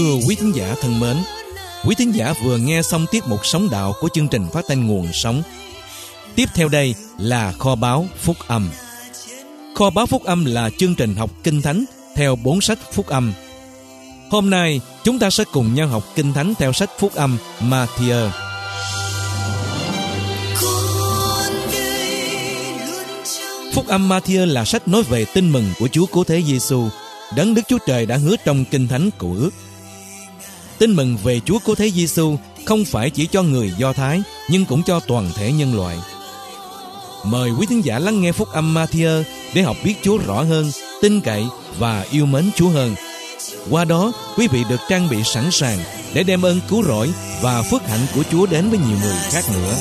Thưa quý thính giả thân mến, quý thính giả vừa nghe xong tiết mục Sống Đạo của chương trình phát thanh Nguồn Sống. Tiếp theo đây là Kho báu Phúc Âm. Kho báu Phúc Âm là chương trình học Kinh Thánh theo 4 sách Phúc Âm. Hôm nay chúng ta sẽ cùng nhau học Kinh Thánh theo sách Phúc Âm Ma-thi-ơ. Phúc Âm Ma-thi-ơ là sách nói về tin mừng của Chúa Cứu Thế Giêsu, Đấng Đức Chúa Trời đã hứa trong Kinh Thánh Cựu Ước. Tin mừng về Chúa Cứu Thế Giêsu không phải chỉ cho người Do Thái, nhưng cũng cho toàn thể nhân loại. Mời quý thính giả lắng nghe Phúc Âm Ma-thi-ơ để học biết Chúa rõ hơn, tin cậy và yêu mến Chúa hơn. Qua đó, quý vị được trang bị sẵn sàng để đem ơn cứu rỗi và phước hạnh của Chúa đến với nhiều người khác nữa.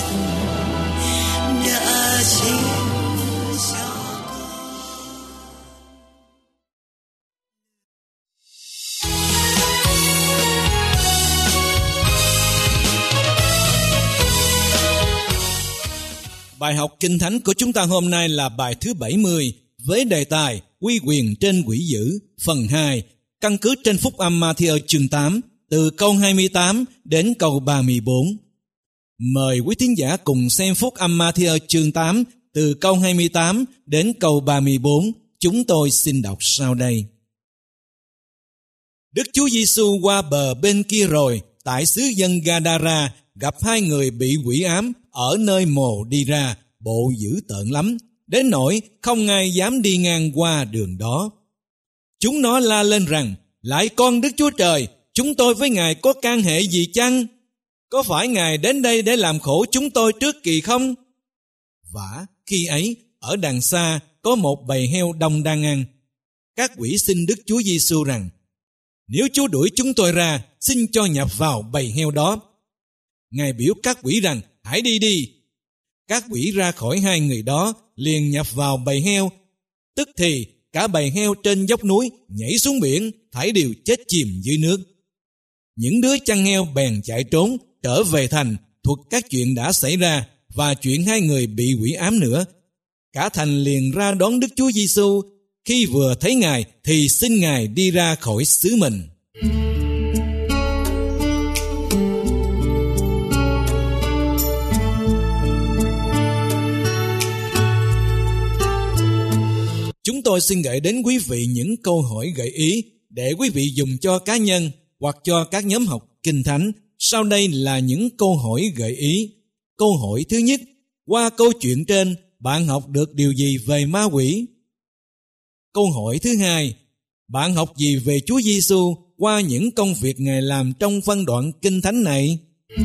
Bài học Kinh Thánh của chúng ta hôm nay là bài thứ 70 với đề tài Uy quyền trên quỷ dữ, phần 2, căn cứ trên Phúc Âm Ma-thi-ơ chương 8, từ câu 28 đến câu 34. Mời quý thính giả cùng xem Phúc Âm Ma-thi-ơ chương 8, từ câu 28 đến câu 34. Chúng tôi xin đọc sau đây. Đức Chúa Giêsu qua bờ bên kia rồi, tại xứ dân Ga-đa-ra, gặp hai người bị quỷ ám ở nơi mồ đi ra, bộ dữ tợn lắm, đến nỗi không ai dám đi ngang qua đường đó. Chúng nó la lên rằng: Lạy con Đức Chúa Trời, chúng tôi với Ngài có can hệ gì chăng? Có phải Ngài đến đây để làm khổ chúng tôi trước kỳ không? Vả, khi ấy, ở đằng xa có một bầy heo đông đang ăn. Các quỷ xin Đức Chúa Giêsu rằng: Nếu Chúa đuổi chúng tôi ra, xin cho nhập vào bầy heo đó. Ngài biểu các quỷ rằng: Hãy đi đi. Các quỷ ra khỏi hai người đó, liền nhập vào bầy heo. Tức thì cả bầy heo trên dốc núi nhảy xuống biển, thảy đều chết chìm dưới nước. Những đứa chăn heo bèn chạy trốn trở về thành, thuật các chuyện đã xảy ra và chuyện hai người bị quỷ ám nữa. Cả thành liền ra đón Đức Chúa Giêsu. Khi vừa thấy Ngài thì xin Ngài đi ra khỏi xứ mình. Chúng tôi xin gửi đến quý vị những câu hỏi gợi ý để quý vị dùng cho cá nhân hoặc cho các nhóm học Kinh Thánh. Sau đây là những câu hỏi gợi ý. Câu hỏi thứ nhất: qua câu chuyện trên, bạn học được điều gì về ma quỷ? Câu hỏi thứ hai: bạn học gì về Chúa Giêsu qua những công việc Ngài làm trong phân đoạn Kinh Thánh này?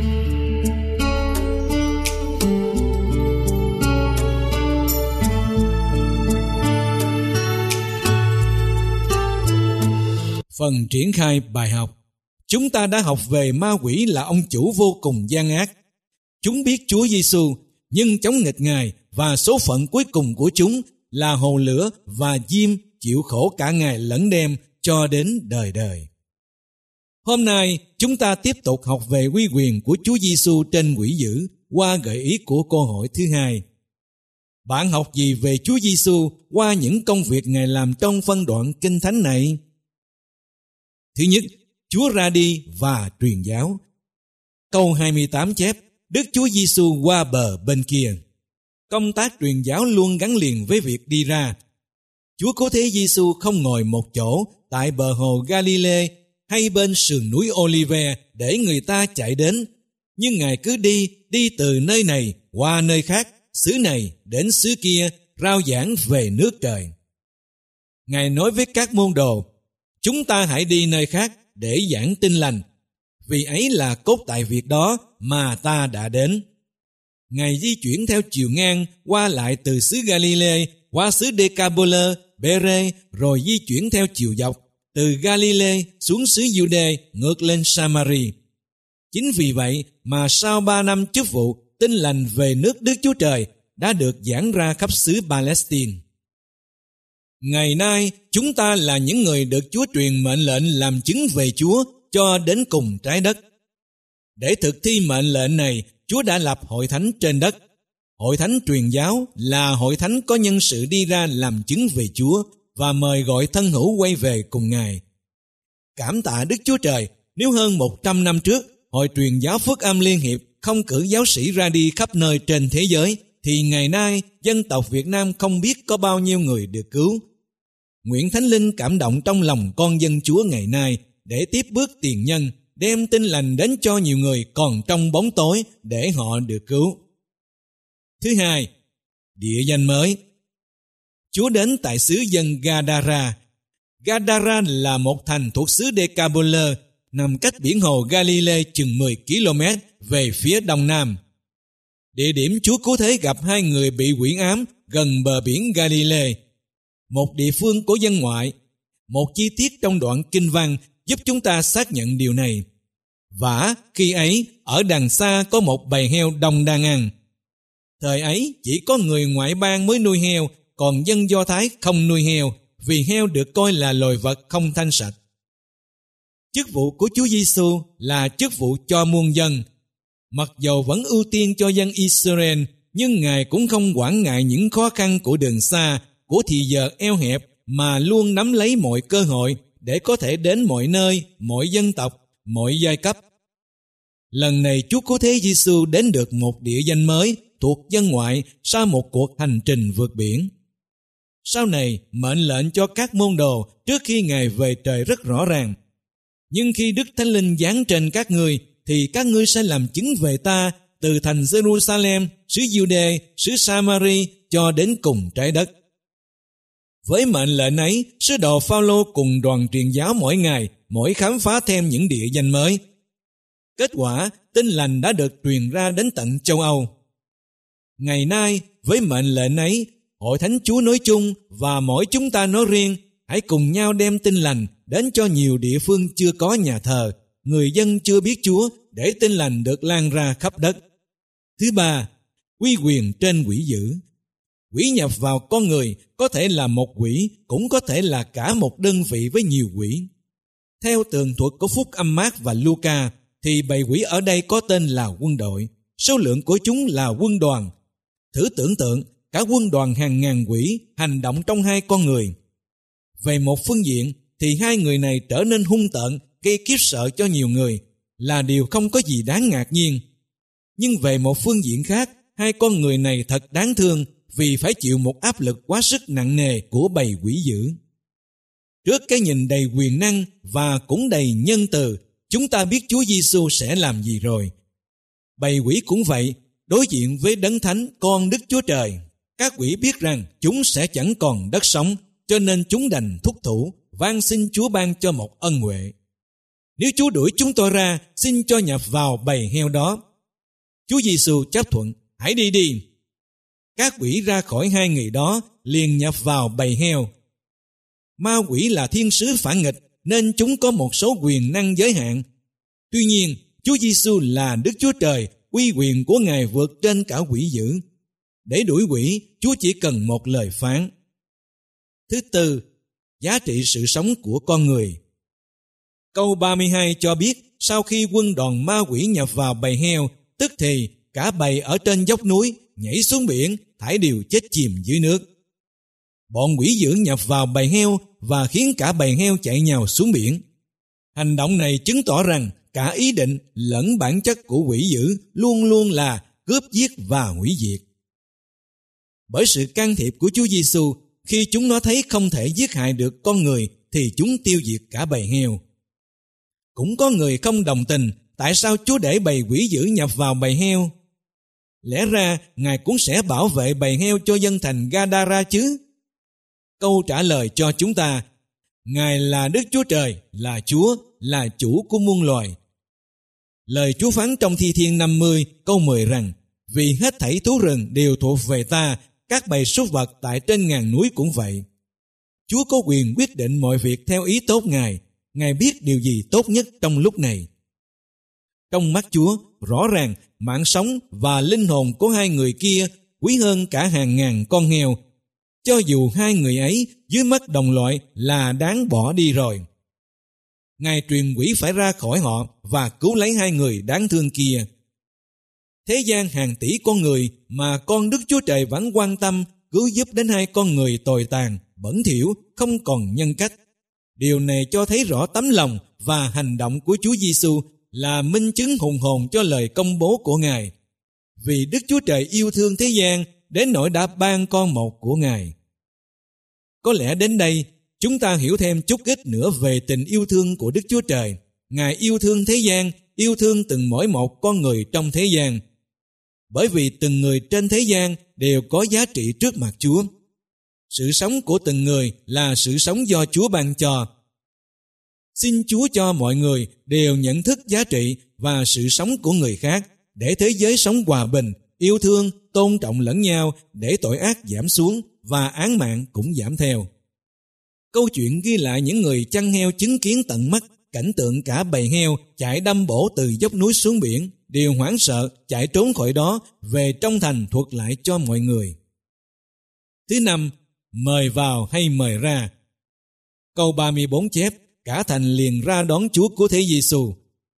Phần triển khai bài học. Chúng ta đã học về ma quỷ là ông chủ vô cùng gian ác. Chúng biết Chúa Giêsu nhưng chống nghịch Ngài, và số phận cuối cùng của chúng là hồ lửa và diêm chịu khổ cả ngày lẫn đêm cho đến đời đời. Hôm nay chúng ta tiếp tục học về uy quyền của Chúa Giêsu trên quỷ dữ qua gợi ý của câu hỏi thứ hai. Bạn học gì về Chúa Giêsu qua những công việc Ngài làm trong phân đoạn Kinh Thánh này? Thứ nhất, Chúa ra đi và truyền giáo. Câu 28 chép: Đức Chúa Giêsu qua bờ bên kia. Công tác truyền giáo luôn gắn liền với việc đi ra. Chúa Cứu Thế Giêsu không ngồi một chỗ tại bờ hồ Galilee hay bên sườn núi Olive để người ta chạy đến, nhưng Ngài cứ đi từ nơi này qua nơi khác, xứ này đến xứ kia, rao giảng về nước trời. Ngài nói với các môn đồ: Chúng ta hãy đi nơi khác để giảng tin lành, vì ấy là cốt tại việc đó mà ta đã đến. Ngài di chuyển theo chiều ngang qua lại từ xứ Galilee qua xứ Decapole, Bere, rồi di chuyển theo chiều dọc từ Galilee xuống xứ Giu-đê ngược lên Samari. Chính vì vậy mà sau 3 năm chức vụ, tin lành về nước Đức Chúa Trời đã được giảng ra khắp xứ Palestine. Ngày nay, chúng ta là những người được Chúa truyền mệnh lệnh làm chứng về Chúa cho đến cùng trái đất. Để thực thi mệnh lệnh này, Chúa đã lập hội thánh trên đất. Hội thánh truyền giáo là hội thánh có nhân sự đi ra làm chứng về Chúa và mời gọi thân hữu quay về cùng Ngài. cảm tạ Đức Chúa Trời nếu hơn 100 năm trước, Hội Truyền giáo Phước Âm Liên Hiệp không cử giáo sĩ ra đi khắp nơi trên thế giới, thì ngày nay dân tộc Việt Nam không biết có bao nhiêu người được cứu. Nguyện Thánh Linh cảm động trong lòng con dân Chúa ngày nay để tiếp bước tiền nhân, đem tin lành đến cho nhiều người còn trong bóng tối để họ được cứu. Thứ hai, địa danh mới. Chúa đến tại xứ dân Gadara. Gadara là một thành thuộc xứ Decapolis, nằm cách biển hồ Galilee chừng 10 km về phía đông nam. Địa điểm Chúa cứu thế gặp hai người bị quỷ ám gần bờ biển Galilee, một địa phương của dân ngoại. Một chi tiết trong đoạn kinh văn giúp chúng ta xác nhận điều này. Vả khi ấy ở đằng xa có một bầy heo đông đang ăn. Thời ấy chỉ có người ngoại bang mới nuôi heo, còn dân Do Thái không nuôi heo, vì heo được coi là loài vật không thanh sạch. Chức vụ của Chúa Giêsu là chức vụ cho muôn dân. Mặc dầu vẫn ưu tiên cho dân Israel, nhưng Ngài cũng không quản ngại những khó khăn của đường xa, của thì giờ eo hẹp, mà luôn nắm lấy mọi cơ hội để có thể đến mọi nơi, mọi dân tộc, mọi giai cấp. Lần này Chúa Cứu Thế Giêsu đến được một địa danh mới thuộc dân ngoại sau một cuộc hành trình vượt biển. Sau này, mệnh lệnh cho các môn đồ trước khi Ngài về trời rất rõ ràng. Nhưng khi Đức Thánh Linh giáng trên các ngươi, thì các ngươi sẽ làm chứng về ta từ thành Jerusalem, xứ Giu-đê, xứ Sa-ma-ri cho đến cùng trái đất. Với mệnh lệnh ấy, sứ đồ Phao-lô cùng đoàn truyền giáo mỗi ngày, mỗi khám phá thêm những địa danh mới. Kết quả, tin lành đã được truyền ra đến tận châu Âu. Ngày nay, với mệnh lệnh ấy, Hội Thánh Chúa nói chung và mỗi chúng ta nói riêng, hãy cùng nhau đem tin lành đến cho nhiều địa phương chưa có nhà thờ, người dân chưa biết Chúa, để tin lành được lan ra khắp đất. Thứ ba, uy quyền trên quỷ dữ. Quỷ nhập vào con người có thể là một quỷ, cũng có thể là cả một đơn vị với nhiều quỷ. Theo tường thuật của Phúc Âm Mác và Luca, thì bầy quỷ ở đây có tên là quân đội, số lượng của chúng là quân đoàn. Thử tưởng tượng, cả quân đoàn hàng ngàn quỷ hành động trong hai con người. Về một phương diện, thì hai người này trở nên hung tợn, gây khiếp sợ cho nhiều người, là điều không có gì đáng ngạc nhiên. Nhưng về một phương diện khác, hai con người này thật đáng thương vì phải chịu một áp lực quá sức nặng nề của bầy quỷ dữ. Trước cái nhìn đầy quyền năng và cũng đầy nhân từ, chúng ta biết Chúa Giêsu sẽ làm gì rồi. Bầy quỷ cũng vậy, đối diện với Đấng Thánh, con Đức Chúa Trời. Các quỷ biết rằng chúng sẽ chẳng còn đất sống, cho nên chúng đành thúc thủ, van xin Chúa ban cho một ân huệ. Nếu Chúa đuổi chúng tôi ra, xin cho nhập vào bầy heo đó. Chúa Giêsu chấp thuận, hãy đi đi. Các quỷ ra khỏi hai người đó, liền nhập vào bầy heo. Ma quỷ là thiên sứ phản nghịch, nên chúng có một số quyền năng giới hạn. Tuy nhiên, Chúa Giêsu là Đức Chúa Trời, uy quyền của Ngài vượt trên cả quỷ dữ. Để đuổi quỷ, Chúa chỉ cần một lời phán. Thứ tư, giá trị sự sống của con người. Câu 32 cho biết, sau khi quân đoàn ma quỷ nhập vào bầy heo, tức thì cả bầy ở trên dốc núi nhảy xuống biển, thảy đều chết chìm dưới nước. Bọn quỷ dữ nhập vào bầy heo và khiến cả bầy heo chạy nhào xuống biển. Hành động này chứng tỏ rằng cả ý định lẫn bản chất của quỷ dữ luôn luôn là cướp giết và hủy diệt. Bởi sự can thiệp của Chúa Giêsu, khi chúng nó thấy không thể giết hại được con người thì chúng tiêu diệt cả bầy heo. Cũng có người không đồng tình, tại sao Chúa để bầy quỷ dữ nhập vào bầy heo? Lẽ ra Ngài cũng sẽ bảo vệ bầy heo cho dân thành Gadara chứ? Câu trả lời cho chúng ta, Ngài là Đức Chúa Trời, là Chúa, là chủ của muôn loài. Lời Chúa phán trong Thi Thiên 50 câu 10 rằng, vì hết thảy thú rừng đều thuộc về ta, các bầy súc vật tại trên ngàn núi cũng vậy. Chúa có quyền quyết định mọi việc theo ý tốt Ngài. Ngài biết điều gì tốt nhất trong lúc này. Trong mắt Chúa, rõ ràng mạng sống và linh hồn của hai người kia quý hơn cả hàng ngàn con heo, cho dù hai người ấy dưới mắt đồng loại là đáng bỏ đi rồi. Ngài truyền quỷ phải ra khỏi họ và cứu lấy hai người đáng thương kia. Thế gian hàng tỷ con người mà con Đức Chúa Trời vẫn quan tâm cứu giúp đến hai con người tồi tàn, bẩn thỉu, không còn nhân cách. Điều này cho thấy rõ tấm lòng và hành động của Chúa Giêsu là minh chứng hùng hồn cho lời công bố của Ngài. Vì Đức Chúa Trời yêu thương thế gian đến nỗi đã ban con một của Ngài. Có lẽ đến đây chúng ta hiểu thêm chút ít nữa về tình yêu thương của Đức Chúa Trời. Ngài yêu thương thế gian, yêu thương từng mỗi một con người trong thế gian. Bởi vì từng người trên thế gian đều có giá trị trước mặt Chúa. Sự sống của từng người là sự sống do Chúa ban cho. Xin Chúa cho mọi người đều nhận thức giá trị và sự sống của người khác, để thế giới sống hòa bình, yêu thương, tôn trọng lẫn nhau, để tội ác giảm xuống và án mạng cũng giảm theo. Câu chuyện ghi lại những người chăn heo chứng kiến tận mắt cảnh tượng cả bầy heo chạy đâm bổ từ dốc núi xuống biển, đều hoảng sợ chạy trốn khỏi đó về trong thành thuật lại cho mọi người. Thứ năm, mời vào hay mời ra. Câu 34 chép, cả thành liền ra đón Chúa Cứu Thế Giêsu.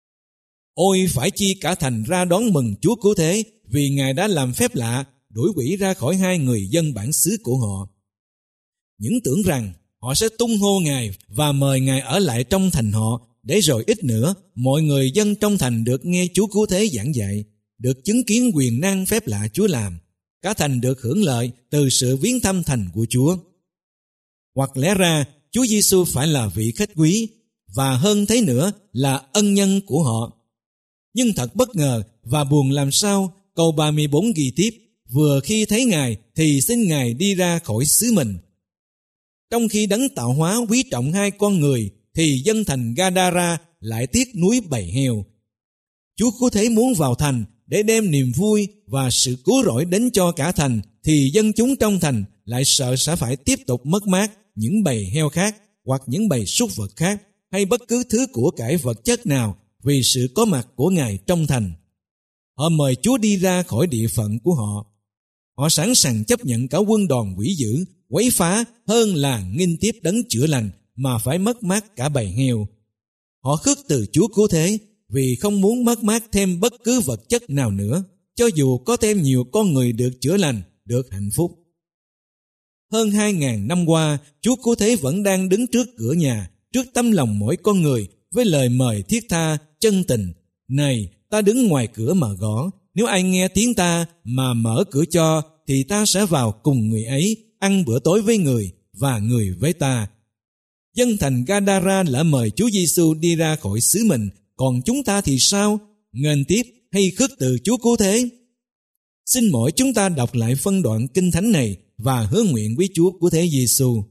Ôi phải chi cả thành ra đón mừng Chúa Cứu Thế, vì Ngài đã làm phép lạ, đuổi quỷ ra khỏi hai người dân bản xứ của họ. Những tưởng rằng họ sẽ tung hô Ngài và mời Ngài ở lại trong thành họ, để rồi ít nữa mọi người dân trong thành được nghe Chúa Cứu Thế giảng dạy, được chứng kiến quyền năng phép lạ Chúa làm. Cả thành được hưởng lợi từ sự viếng thăm thành của Chúa. Hoặc lẽ ra Chúa Giêsu phải là vị khách quý, và hơn thế nữa là ân nhân của họ. Nhưng thật bất ngờ và buồn làm sao, câu 34 ghi tiếp, vừa khi thấy Ngài thì xin Ngài đi ra khỏi xứ mình. Trong khi Đấng tạo hóa quý trọng hai con người, thì dân thành Gadara lại tiếc nuối bầy heo. Chúa Cứu Thế muốn vào thành để đem niềm vui và sự cứu rỗi đến cho cả thành, thì dân chúng trong thành lại sợ sẽ phải tiếp tục mất mát những bầy heo khác, hoặc những bầy súc vật khác, hay bất cứ thứ của cải vật chất nào vì sự có mặt của Ngài trong thành. Họ mời Chúa đi ra khỏi địa phận của họ. Họ sẵn sàng chấp nhận cả quân đoàn quỷ dữ, quấy phá hơn là nghinh tiếp Đấng chữa lành mà phải mất mát cả bầy heo. Họ khước từ Chúa Cứu Thế vì không muốn mất mát thêm bất cứ vật chất nào nữa, cho dù có thêm nhiều con người được chữa lành, được hạnh phúc. Hơn 2.000 năm qua, Chúa Cứu Thế vẫn đang đứng trước cửa nhà, trước tấm lòng mỗi con người, với lời mời thiết tha, chân tình. Này, ta đứng ngoài cửa mà gõ, nếu ai nghe tiếng ta mà mở cửa cho, thì ta sẽ vào cùng người ấy, ăn bữa tối với người, và người với ta. Dân thành Gadara đã mời Chúa Giêsu đi ra khỏi xứ mình, còn chúng ta thì sao? Nghênh tiếp hay khước từ Chúa Cứu Thế? Xin mỗi chúng ta đọc lại phân đoạn kinh thánh này và hứa nguyện với Chúa Cứu Thế Giêsu.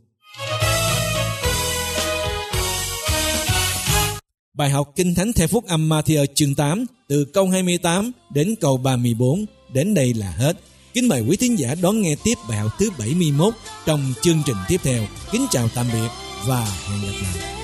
Bài học kinh thánh theo Phúc âm Ma-thi-ơ chương 8 từ câu 28 đến câu 34 đến đây là hết. Kính mời quý thính giả đón nghe tiếp bài học thứ 71 trong chương trình tiếp theo. Kính chào tạm biệt và hẹn gặp lại.